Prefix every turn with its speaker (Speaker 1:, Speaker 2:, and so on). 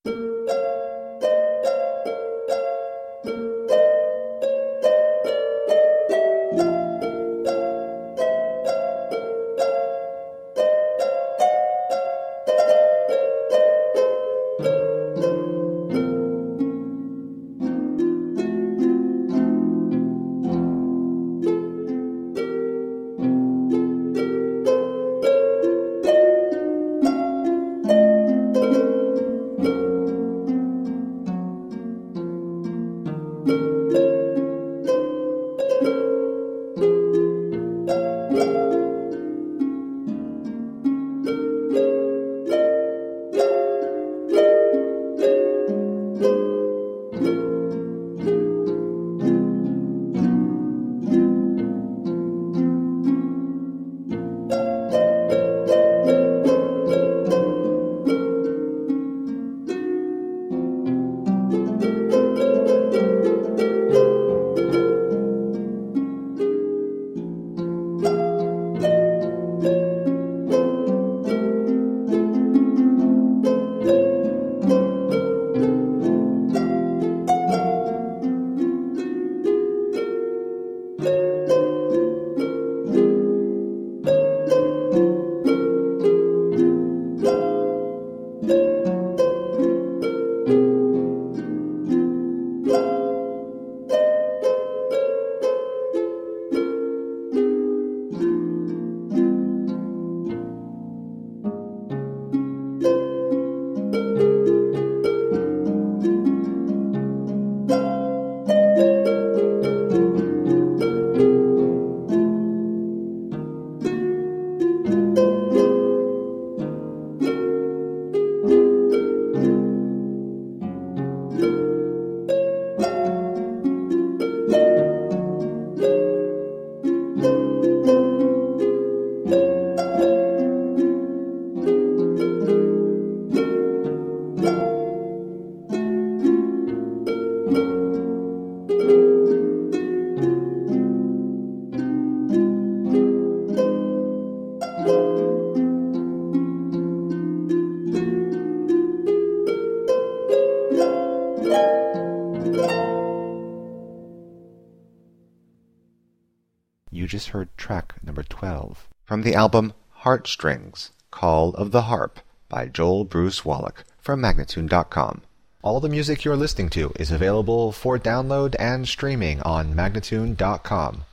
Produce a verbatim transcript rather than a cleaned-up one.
Speaker 1: You just heard track number twelve from the album Heartstrings, Call of the Harp by Joel Bruce Wallach from Magnatune dot com. All the music you're listening to is available for download and streaming on Magnatune dot com.